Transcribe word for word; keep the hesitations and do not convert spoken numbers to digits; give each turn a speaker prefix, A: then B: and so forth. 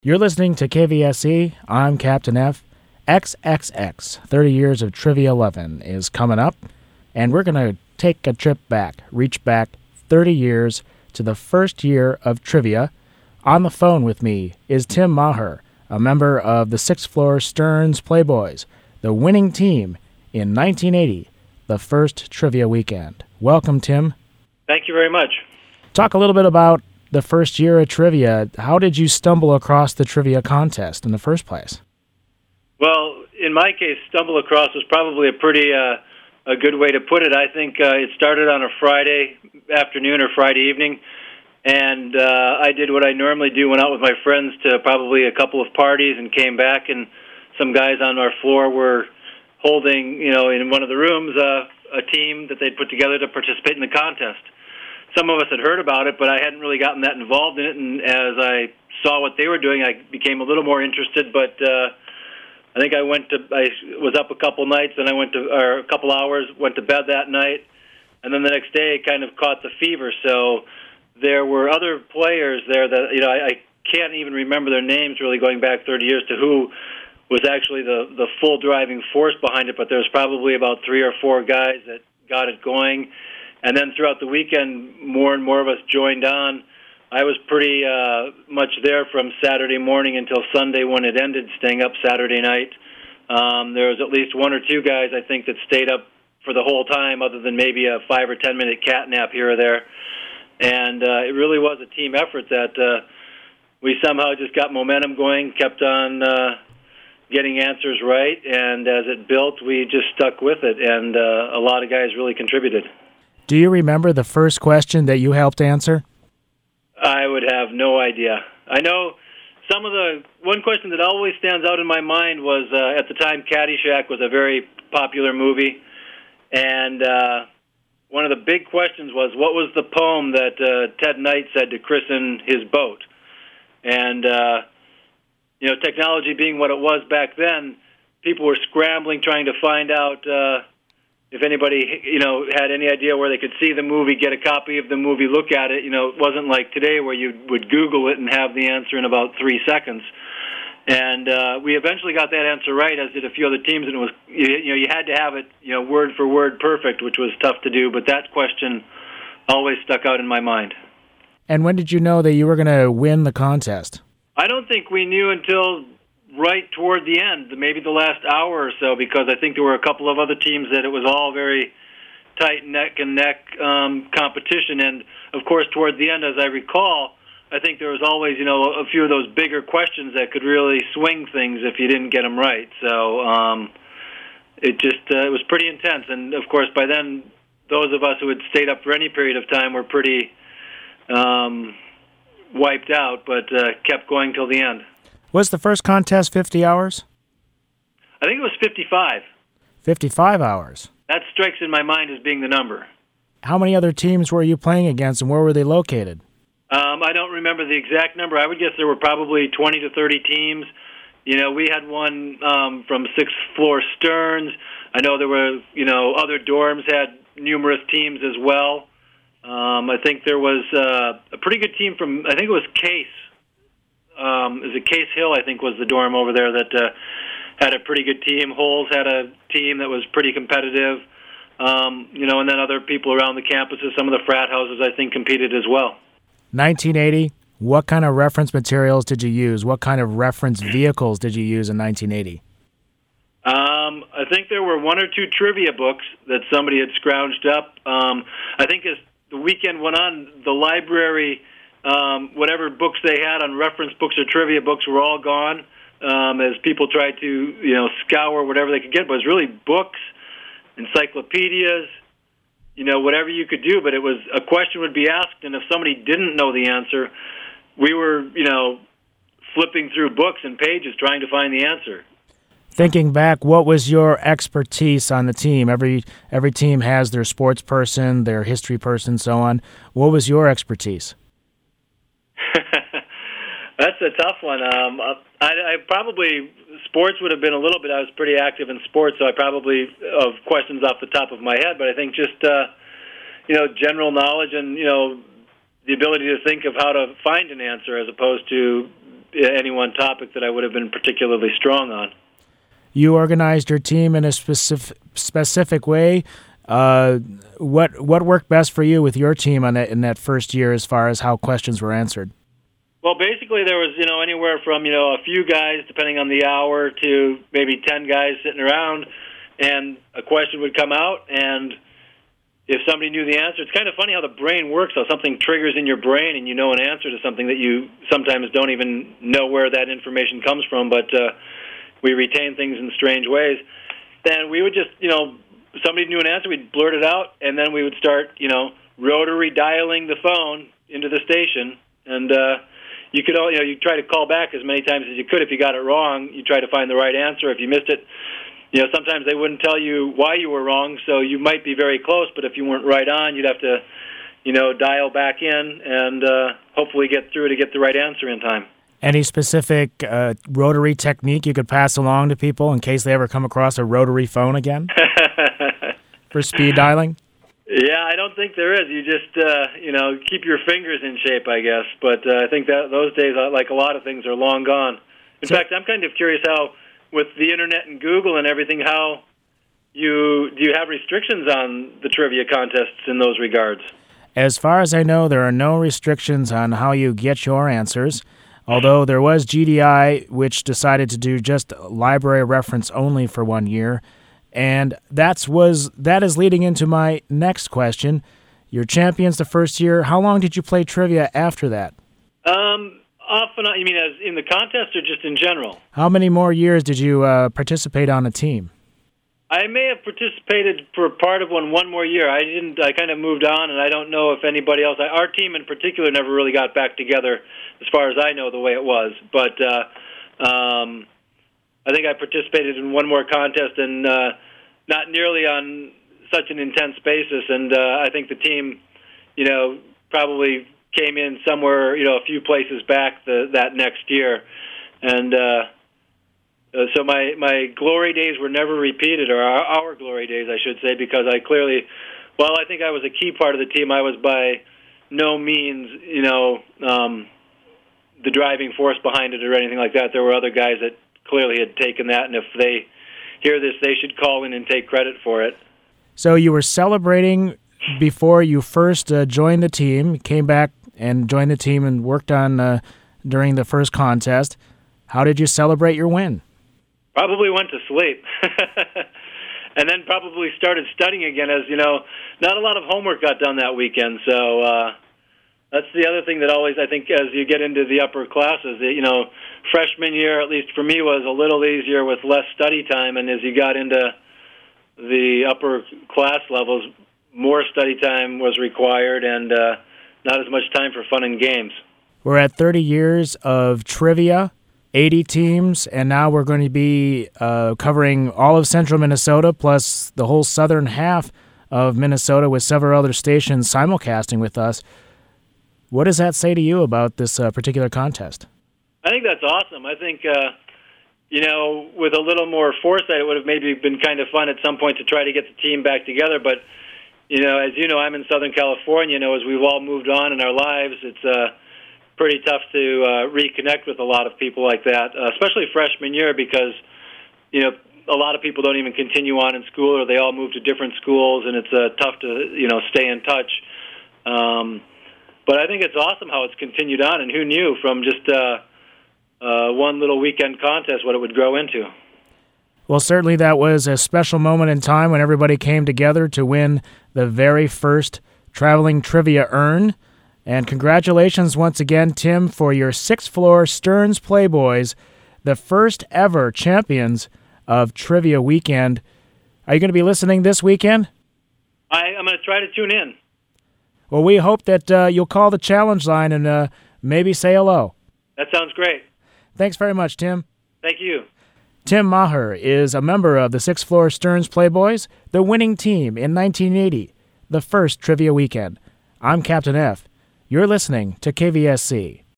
A: You're listening to K V S E. I'm Captain F. X X X, thirty years of Trivia eleven, is coming up, and we're going to take a trip back, reach back thirty years to the first year of Trivia. On the phone with me is Tim Maher, a member of the sixth floor Stearns Playboys, the winning team in nineteen eighty, the first Trivia weekend. Welcome, Tim.
B: Thank you very much.
A: Talk a little bit about the first year of Trivia. How did you stumble across the Trivia contest in the first place?
B: Well, in my case, stumble across was probably a pretty uh, a good way to put it. I think uh, it started on a Friday afternoon or Friday evening, and uh, I did what I normally do, went out with my friends to probably a couple of parties and came back, and some guys on our floor were holding, you know, in one of the rooms, uh, a team that they'd put together to participate in the contest. Some of us had heard about it, but I hadn't really gotten that involved in it, and as I saw what they were doing, I became a little more interested, but uh, I think I went to, I was up a couple nights, and I went to, or a couple hours, went to bed that night, and then the next day it kind of caught the fever, so there were other players there that, you know, I, I can't even remember their names really going back thirty years to who was actually the, the full driving force behind it, but there was probably about three or four guys that got it going. And then throughout the weekend, more and more of us joined on. I was pretty uh, much there from Saturday morning until Sunday when it ended, staying up Saturday night. Um, there was at least one or two guys, I think, that stayed up for the whole time, other than maybe a five or ten minute cat nap here or there. And uh, it really was a team effort that uh, we somehow just got momentum going, kept on uh, getting answers right, and as it built, we just stuck with it, and uh, a lot of guys really contributed.
A: Do you remember the first question that you helped answer?
B: I would have no idea. I know some of the, one question that always stands out in my mind was, uh, at the time, Caddyshack was a very popular movie, and uh, one of the big questions was, what was the poem that uh, Ted Knight said to christen his boat? And, uh, you know, technology being what it was back then, people were scrambling trying to find out uh, if anybody, you know, had any idea where they could see the movie, get a copy of the movie, look at it. You know, it wasn't like today where you would Google it and have the answer in about three seconds. And uh, we eventually got that answer right, as did a few other teams, and it was, you, you know, you had to have it, you know, word for word perfect, which was tough to do, but that question always stuck out in my mind.
A: And when did you know that you were going to win the contest?
B: I don't think we knew until right toward the end, maybe the last hour or so, because I think there were a couple of other teams that it was all very tight neck and neck um, competition. And, of course, toward the end, as I recall, I think there was always, you know, a few of those bigger questions that could really swing things if you didn't get them right. So um, it just uh, it was pretty intense. And, of course, by then, those of us who had stayed up for any period of time were pretty um, wiped out, but uh, kept going till the end.
A: Was the first contest fifty hours?
B: I think it was fifty-five.
A: fifty-five hours.
B: That strikes in my mind as being the number.
A: How many other teams were you playing against, and where were they located?
B: Um, I don't remember the exact number. I would guess there were probably twenty to thirty teams. You know, we had one um, from sixth floor Stearns. I know there were, you know, other dorms had numerous teams as well. Um, I think there was uh, a pretty good team from, I think it was Case. Um, is it Case Hill, I think, was the dorm over there that uh, had a pretty good team. Holes had a team that was pretty competitive. Um, you know, and then other people around the campuses, some of the frat houses, I think, competed as well.
A: nineteen eighty, what kind of reference materials did you use? What kind of reference vehicles did you use in nineteen eighty?
B: Um, I think there were one or two trivia books that somebody had scrounged up. Um, I think as the weekend went on, the library, um, whatever books they had on reference books or trivia books were all gone um, as people tried to, you know, scour whatever they could get. But it was really books, encyclopedias, you know, whatever you could do. But it was, a question would be asked, and if somebody didn't know the answer, we were, you know, flipping through books and pages trying to find the answer.
A: Thinking back, what was your expertise on the team? Every every team has their sports person, their history person, so on. What was your expertise?
B: That's a tough one. Um, I, I probably, sports would have been a little bit, I was pretty active in sports, so I probably, of questions off the top of my head, but I think just, uh, you know, general knowledge and, you know, the ability to think of how to find an answer as opposed to any one topic that I would have been particularly strong on.
A: You organized your team in a specific specific way. Uh, what what worked best for you with your team on that in that first year as far as how questions were answered?
B: Well, basically there was, you know, anywhere from, you know, a few guys, depending on the hour, to maybe ten guys sitting around, and a question would come out, and if somebody knew the answer, it's kind of funny how the brain works, how something triggers in your brain and you know an answer to something that you sometimes don't even know where that information comes from, but uh, we retain things in strange ways. Then we would just, you know, somebody knew an answer, we'd blurt it out, and then we would start, you know, rotary dialing the phone into the station, and uh, you could, you know, you try to call back as many times as you could. If you got it wrong, you try to find the right answer. If you missed it, you know, sometimes they wouldn't tell you why you were wrong, so you might be very close, but if you weren't right on, you'd have to, you know, dial back in and uh, hopefully get through to get the right answer in time.
A: Any specific uh, rotary technique you could pass along to people in case they ever come across a rotary phone again for speed dialing?
B: Yeah, I don't think there is. You just, uh, you know, keep your fingers in shape, I guess. But uh, I think that those days, like a lot of things, are long gone. In so, fact, I'm kind of curious how, with the internet and Google and everything, how you do you have restrictions on the trivia contests in those regards?
A: As far as I know, there are no restrictions on how you get your answers, although there was G D I, which decided to do just library reference only for one year. And that's was that is leading into my next question. You're champions the first year. How long did you play trivia after that?
B: Um, off and on. You mean as in the contest or just in general?
A: How many more years did you uh, participate on a team?
B: I may have participated for part of one one more year. I didn't. I kind of moved on, and I don't know if anybody else. Our team in particular never really got back together, as far as I know, the way it was. But uh, um, I think I participated in one more contest, and uh, not nearly on such an intense basis. And uh, I think the team, you know, probably came in somewhere, you know, a few places back the, that next year. And uh, uh, so my, my glory days were never repeated, or our, our glory days, I should say, because I clearly, while I think I was a key part of the team, I was by no means, you know, um, the driving force behind it or anything like that. There were other guys that clearly had taken that, and if they hear this, they should call in and take credit for it.
A: So you were celebrating before you first uh, joined the team, came back and joined the team and worked on uh, during the first contest. How did you celebrate your win?
B: Probably went to sleep. And then probably started studying again, as, you know, not a lot of homework got done that weekend, so uh, that's the other thing that always, I think, as you get into the upper classes, you know, freshman year, at least for me, was a little easier with less study time, and as you got into the upper class levels, more study time was required and uh, not as much time for fun and games.
A: We're at thirty years of trivia, eighty teams, and now we're going to be uh, covering all of central Minnesota plus the whole southern half of Minnesota with several other stations simulcasting with us. What does that say to you about this uh, particular contest?
B: I think that's awesome. I think, uh, you know, with a little more foresight, it would have maybe been kind of fun at some point to try to get the team back together. But, you know, as you know, I'm in Southern California. You know, as we've all moved on in our lives, it's uh, pretty tough to uh, reconnect with a lot of people like that, uh, especially freshman year, because, you know, a lot of people don't even continue on in school, or they all move to different schools, and it's uh, tough to, you know, stay in touch. Um, but I think it's awesome how it's continued on, and who knew from just uh, uh, one little weekend contest what it would grow into.
A: Well, certainly that was a special moment in time when everybody came together to win the very first Traveling Trivia Urn. And congratulations once again, Tim, for your sixth floor Stearns Playboys, the first ever champions of Trivia Weekend. Are you going to be listening this weekend?
B: I, I'm going to try to tune in.
A: Well, we hope that uh, you'll call the challenge line and uh, maybe say hello.
B: That sounds great.
A: Thanks very much, Tim.
B: Thank you.
A: Tim Maher is a member of the sixth floor Stearns Playboys, the winning team in nineteen eighty, the first Trivia Weekend. I'm Captain F. You're listening to K V S C.